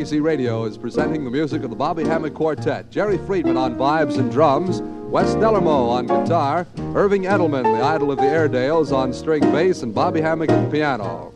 ABC Radio is presenting the music of the Bobby Hammock Quartet. Jerry Friedman on vibes and drums, Wes Delarmo on guitar, Irving Edelman, the idol of the Airedales, on string bass, and Bobby Hammock at the piano.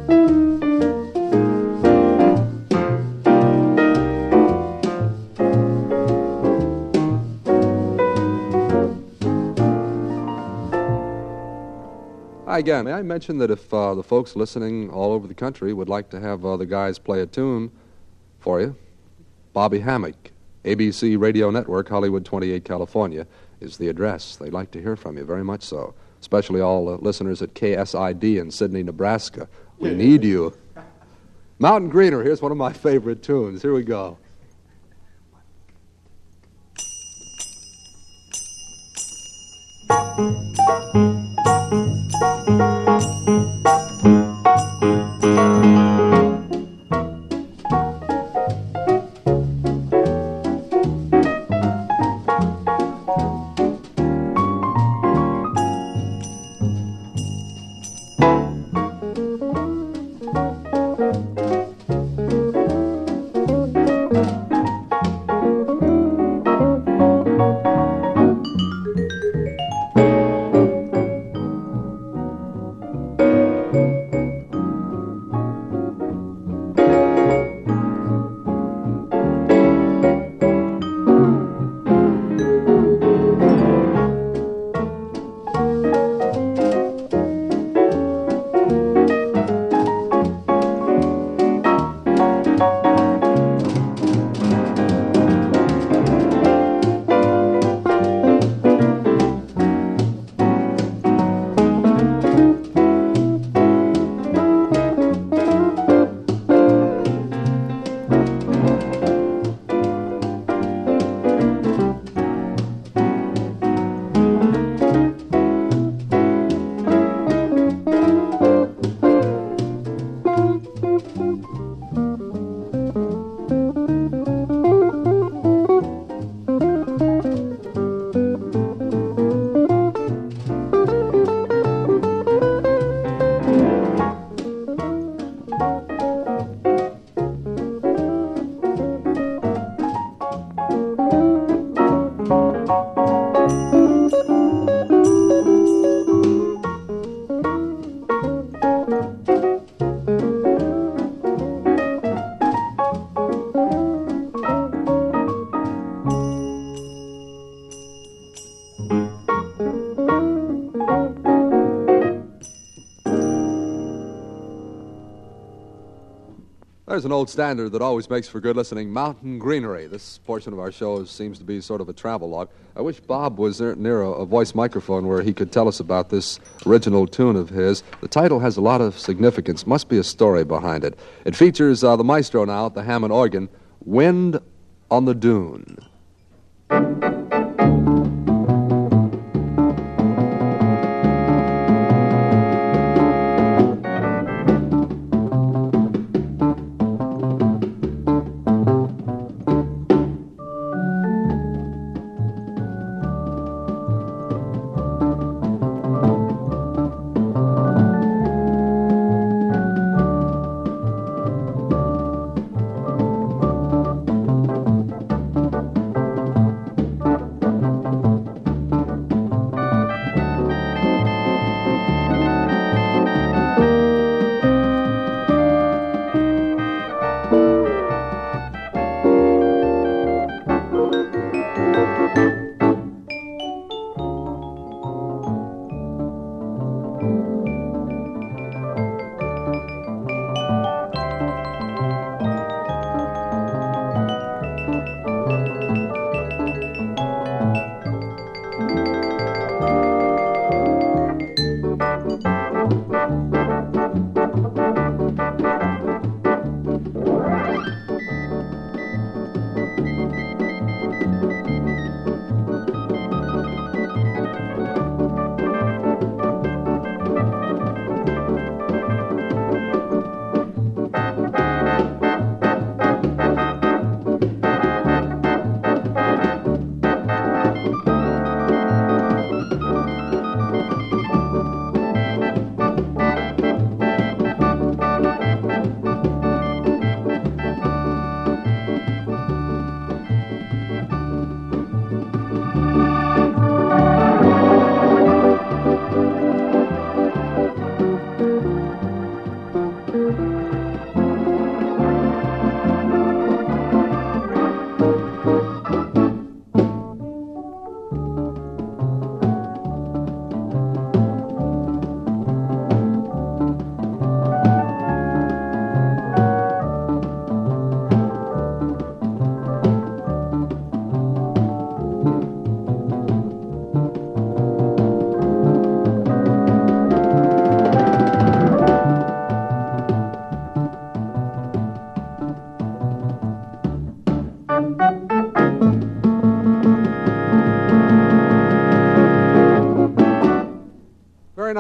Again, may I mention that if the folks listening all over the country would like to have the guys play a tune for you, Bobby Hammock, ABC Radio Network, Hollywood 28, California, is the address. They'd like to hear from you, very much so, especially all listeners at KSID in Sydney, Nebraska. We need you. Mountain Greener, here's one of my favorite tunes. Here we go. There's an old standard that always makes for good listening, Mountain Greenery. This portion of our show seems to be sort of a travel log. I wish Bob was near a voice microphone where he could tell us about this original tune of his. The title has a lot of significance. Must be a story behind it. It features the maestro now at the Hammond organ, Wind on the Dune.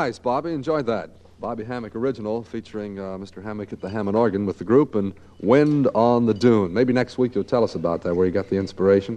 nice, Bobby. Enjoyed that. Bobby Hammack original featuring Mr. Hammack at the Hammond organ with the group and Wind on the Dune. Maybe next week you'll tell us about that, where you got the inspiration.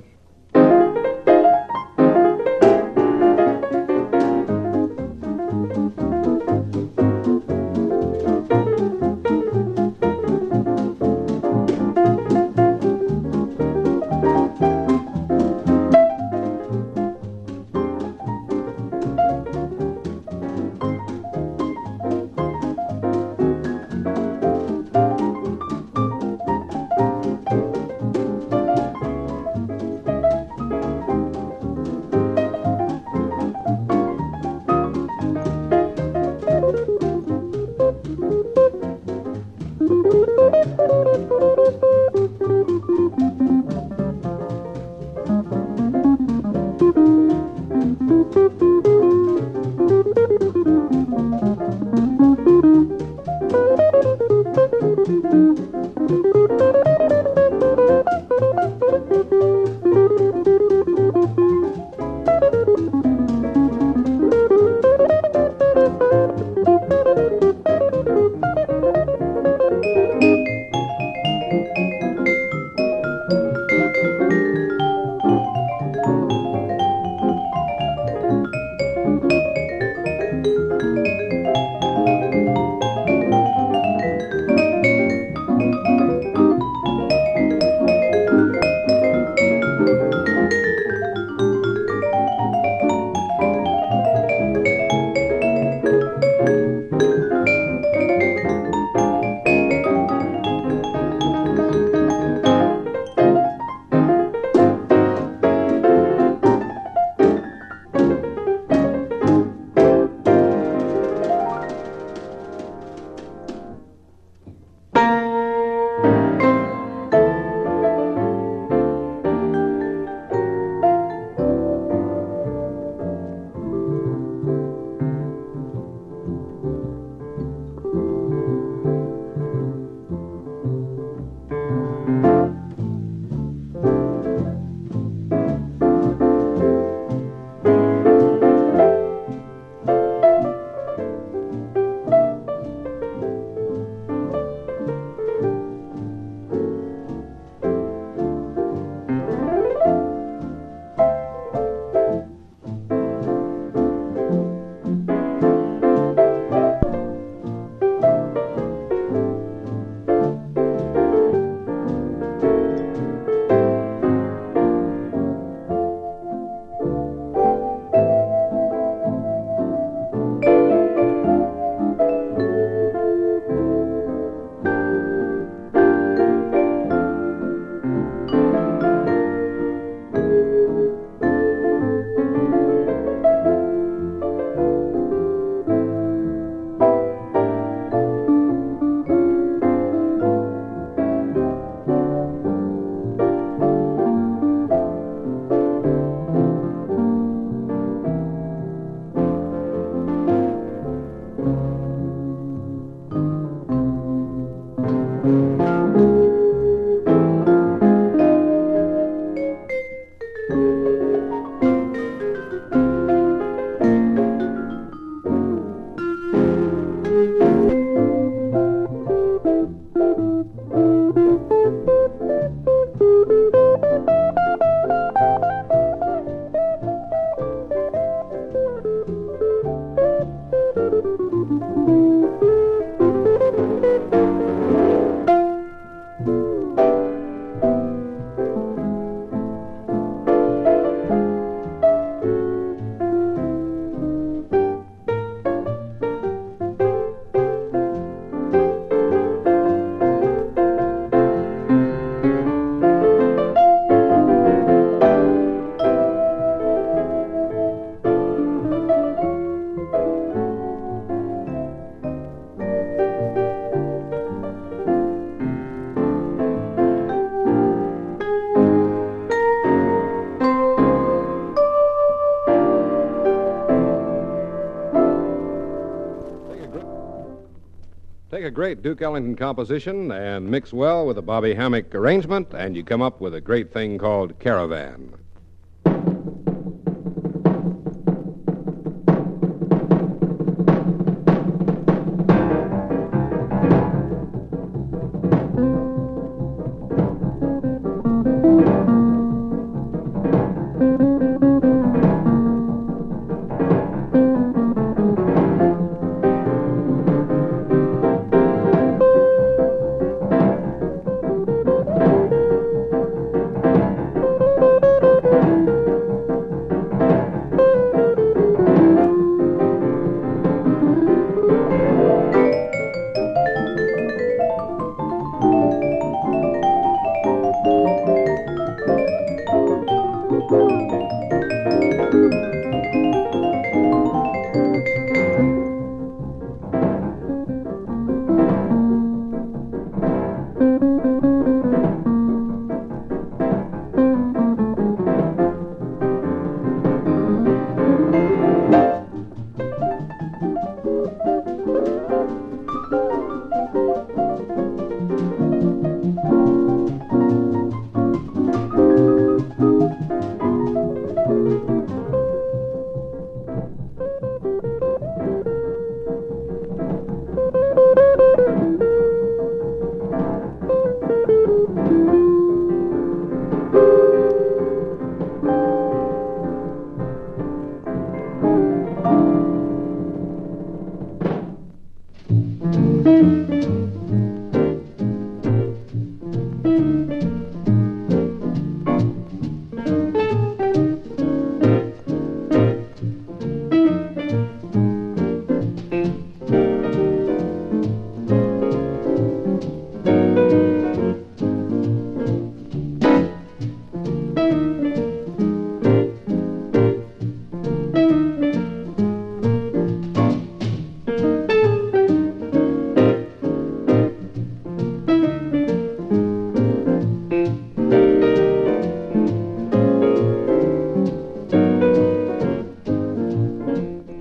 Take a great Duke Ellington composition and mix well with a Bobby Hammack arrangement, and you come up with a great thing called Caravan.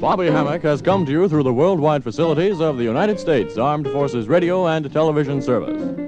Bobby Hammock has come to you through the worldwide facilities of the United States Armed Forces Radio and Television Service.